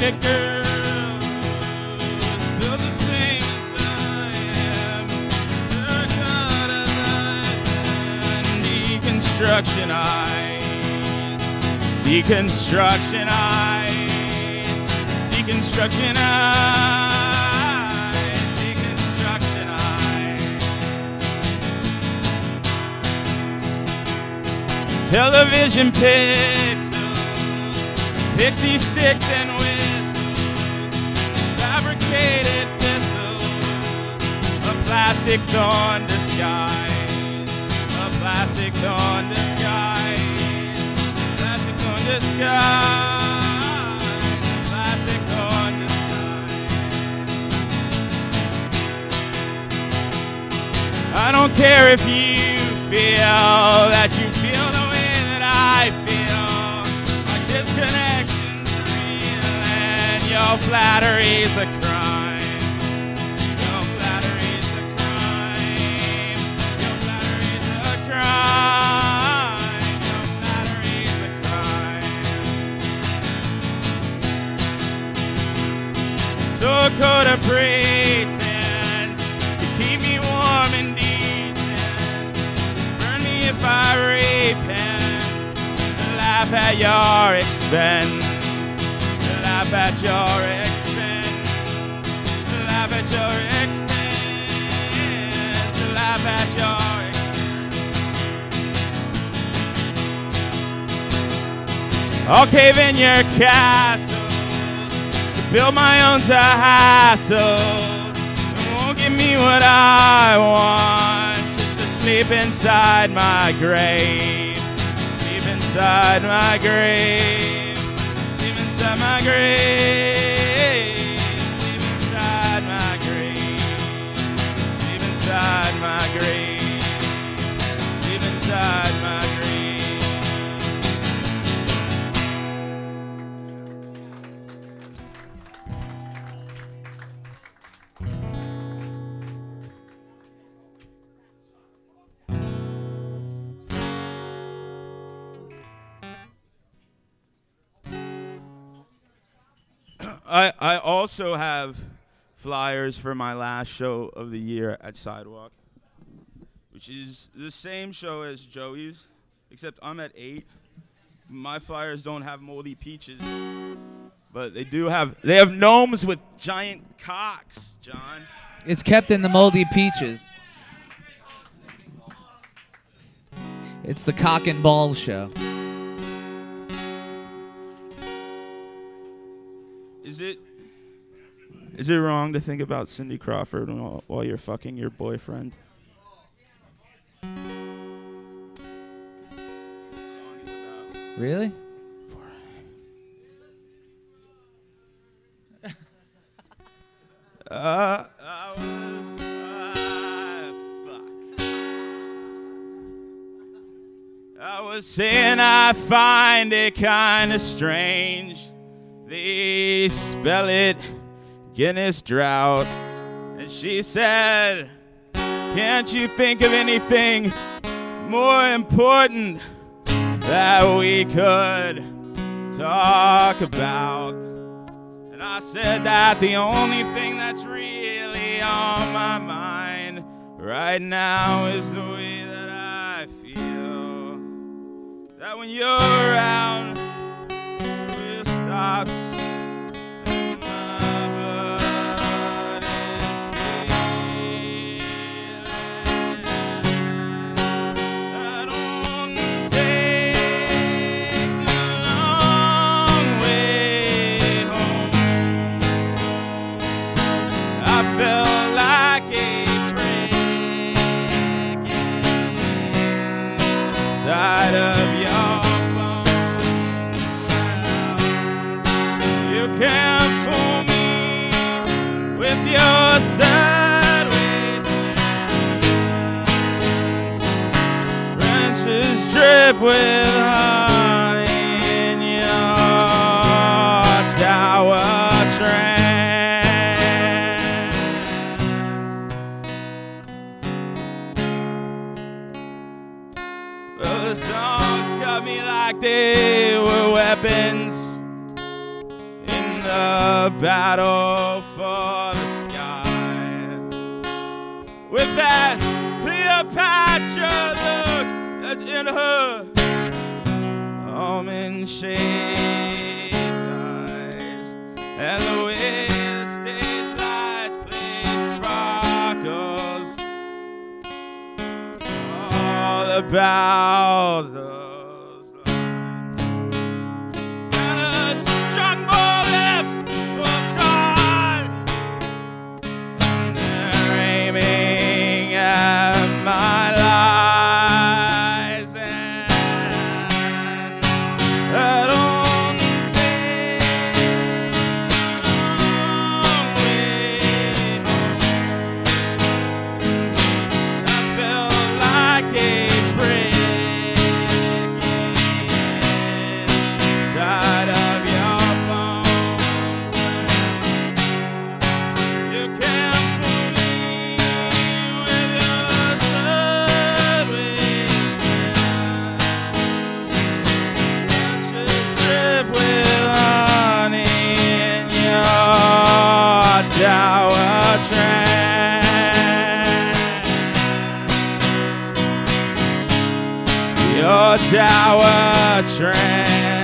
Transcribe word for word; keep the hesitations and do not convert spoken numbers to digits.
it girl, feel the same as I am. Haircut as I am. Deconstruction eyes, deconstruction eyes, deconstruction eyes, deconstruction eyes. Television pixels, pixie sticks and whistles, fabricated thistles, a plastic thorn disguise, a plastic thorn disguise, plastic thorn disguise, plastic thorn disguise. I don't care if you feel that you feel the way that I feel. Our disconnection's real and your flattery's a crime. Your flattery's a crime. Your flattery's a crime. Your flattery's a crime. So a coat of pretense to keep me warm and decent. Burn me if I repent. To laugh at your expense. To laugh at your expense. To laugh at your expense. To laugh at your expense. I'll cave in your castles to build my own to hassle. It won't give me what I want. Just to sleep inside my grave. Sleep inside my grave. Sleep inside my grave. Sleep inside my grave. Sleep inside my grave. Sleep inside my grave. I, I also have flyers for my last show of the year at Sidewalk, which is the same show as Joey's, except I'm at eight. My flyers don't have moldy peaches, but they do have, they have gnomes with giant cocks, John. It's kept in the moldy peaches. It's the cock and ball show. Is it is it wrong to think about Cindy Crawford while, while you're fucking your boyfriend? Really? uh, I was uh, fuck. I was saying I find it kind of strange. They spell it Guinness Drought. And she said, can't you think of anything more important that we could talk about? And I said that the only thing that's really on my mind right now is the way that I feel. That when you're around, it stops. And my blood is feeling. I don't take the long way home. I felt like a break inside of your bones. You can't fool me with your sideways glance. Branches drip with honey in your tower trance. Well, the songs cut me like they were weapons in the a battle for the sky. With that Cleopatra look that's in her almond-shaped eyes, and the way the stage lights play sparkles all about those lines. And the strong bow lips puts on, and they're aiming at my lies, and I don't see long way home. I feel like a brick inside of your bones. You can fool me with your sideways lunches drip with honey in your dour trance. Your dour trance.